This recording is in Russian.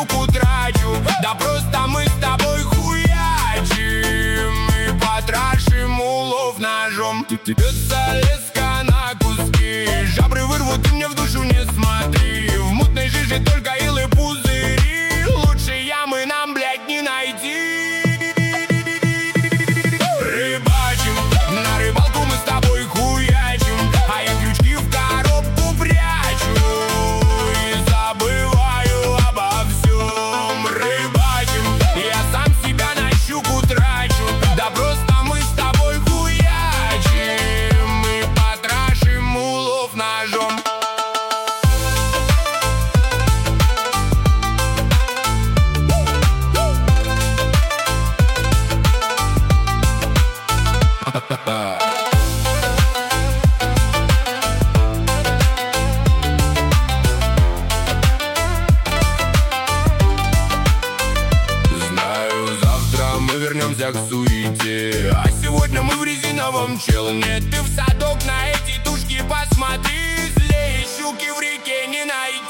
щуку трачу. Да просто мы с тобой хуячим и потрошим улов ножом. Бьется леска на куски, жабры вырвут, ты мне в душу не смотри. В мутной жиже только ил и пузыри, лучше ямы нам, блядь, не найти. Рыбачим, на рыбалку мы с тобой хуячим, а я крючки в коробку прячу и забываю обо всем. Рыбачим, я сам себя на щуку трачу. Да просто мы с тобой хуячим и потрошим улов ножом. Знаю, завтра мы вернемся к суете, а сегодня мы в резиновом челне. Ты в садок на эти тушки посмотри, злее щуки в реке не найти.